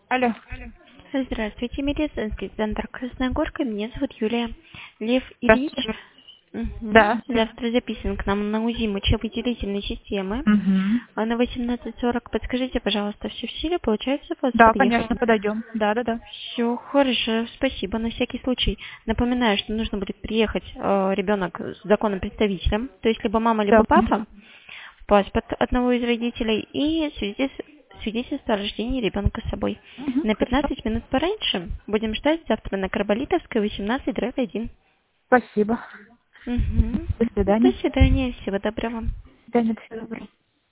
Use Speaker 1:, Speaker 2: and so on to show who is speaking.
Speaker 1: Алло.
Speaker 2: Здравствуйте, медицинский центр Красная Горка. Меня зовут Юлия. Лев Ильич.
Speaker 1: Здравствуйте.
Speaker 2: Мгм.
Speaker 1: Да.
Speaker 2: Завтра записан к нам на УЗИ мочевыделительной системы.
Speaker 1: Мгм.
Speaker 2: А на 18:40. Подскажите, пожалуйста, все в силе? Получается у вас
Speaker 1: Да,
Speaker 2: подъехать?
Speaker 1: конечно, подойдем. Да.
Speaker 2: Все хорошо, спасибо. На всякий случай напоминаю, что нужно будет приехать ребенок с законным представителем, то есть либо мама,
Speaker 1: Да.
Speaker 2: либо папа, паспорт одного из родителей и свидетельство о рождении ребенка с собой.
Speaker 1: Мгм.
Speaker 2: На
Speaker 1: Хорошо.
Speaker 2: 15 минут пораньше будем ждать завтра на Карболитовской, 18/1.
Speaker 1: Спасибо.
Speaker 2: Угу.
Speaker 1: До
Speaker 2: До
Speaker 1: свидания.
Speaker 2: свидания, всего доброго.
Speaker 1: До свидания, всего доброго.